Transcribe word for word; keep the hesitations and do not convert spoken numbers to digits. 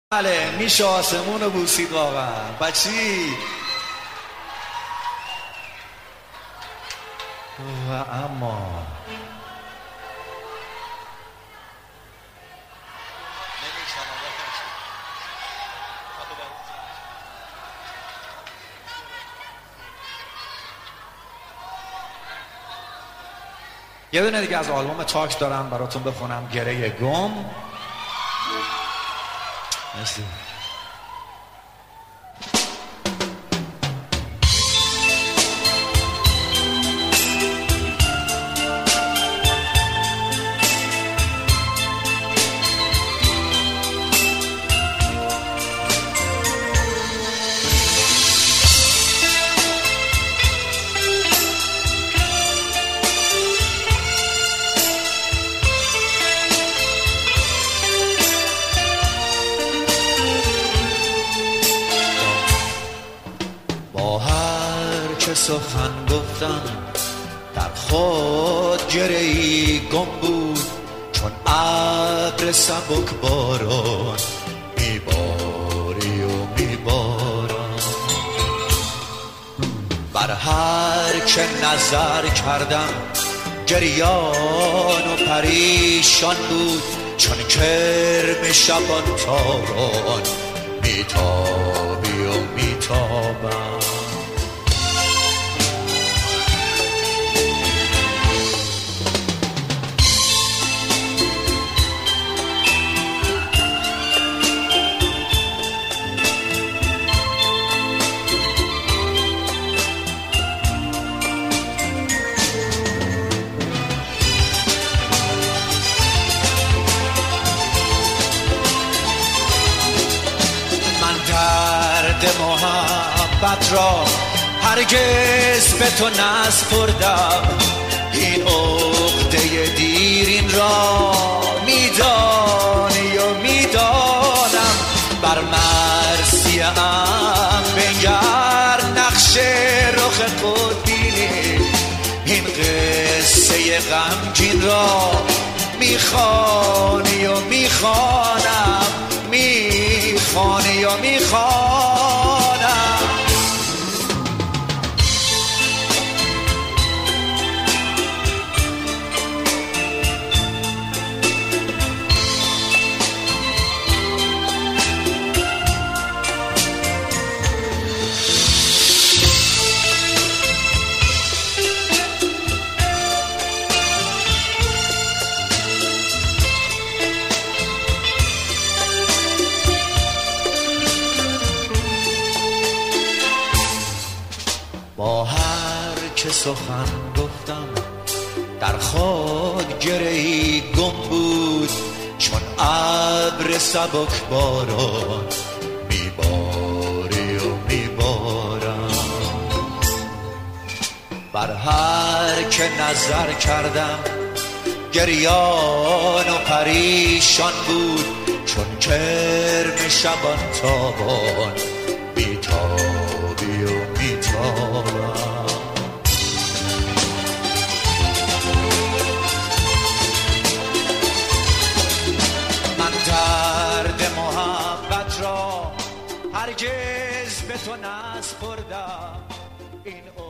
بله میشه آسمون رو بوسید واقعا. بچی و اما یه دونه دیگه از آلبوم تاک دارم براتون بخونم، گره گم. مرسی. سخن گفتم در خود گره‌ای گم بود، چون ابر سبک باران میباری و میبارم. بر هر که نظر کردم گریان و پریشان بود، چون کرم شبان تاران میتابی و میتابم. محبت را هرگز به تو نسپردم، این عقده دیرین را میدانی و میدانم. بر مرثیه ام بنگر نقش رخ خود بینی، این قصه غمگین را میخوانی و میخوانم، میخوانی و میخوانم. با هر که سخن گفتم در خود گره‌ای گم بود، چون ابر سبک باران میباری و میبارم. بر هر که نظر کردم گریان و پریشان بود، چون کرم شبان تابان میتابی و میتابم. من درد محبت را هرگز به تو نسپردم، این